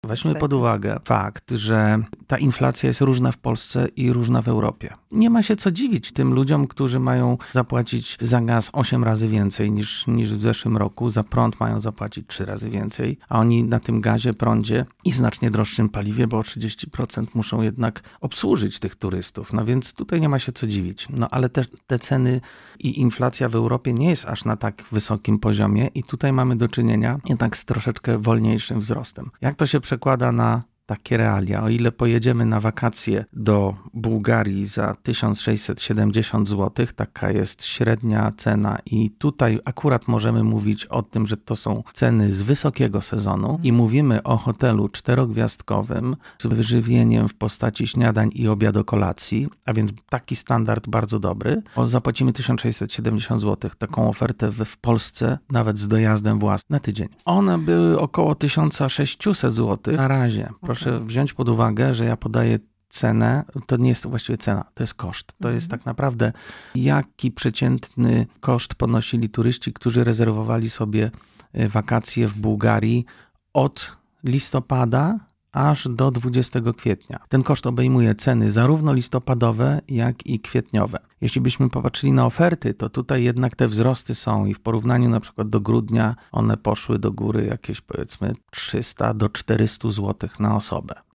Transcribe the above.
Weźmy pod Niestety. uwagę fakt, że ta inflacja jest różna w Polsce i różna w Europie. Nie ma się co dziwić tym ludziom, którzy mają zapłacić za gaz 8 razy więcej niż w zeszłym roku, za prąd mają zapłacić 3 razy więcej, a oni na tym gazie, prądzie i znacznie droższym paliwie, bo o 30% muszą jednak obsłużyć tych turystów. No więc tutaj nie ma się co dziwić. No ale też te ceny i inflacja w Europie nie jest aż na tak wysokim poziomie i tutaj mamy do czynienia jednak z troszeczkę wolniejszym wzrostem. Jak to się przekłada na takie realia? O ile pojedziemy na wakacje do Bułgarii za 1670 zł, taka jest średnia cena i tutaj akurat możemy mówić o tym, że to są ceny z wysokiego sezonu i mówimy o hotelu 4-gwiazdkowym z wyżywieniem w postaci śniadań i obiadu kolacji, a więc taki standard bardzo dobry. Zapłacimy 1670 zł, taką ofertę w Polsce nawet z dojazdem własnym na tydzień. One były około 1600 zł na razie. Proszę wziąć pod uwagę, że ja podaję cenę, to nie jest właściwie cena, to jest koszt. To jest tak naprawdę jaki przeciętny koszt ponosili turyści, którzy rezerwowali sobie wakacje w Bułgarii od listopada aż do 20 kwietnia. Ten koszt obejmuje ceny zarówno listopadowe, jak i kwietniowe. Jeśli byśmy popatrzyli na oferty, to tutaj jednak te wzrosty są i w porównaniu na przykład do grudnia one poszły do góry jakieś powiedzmy 300 do 400 zł na osobę.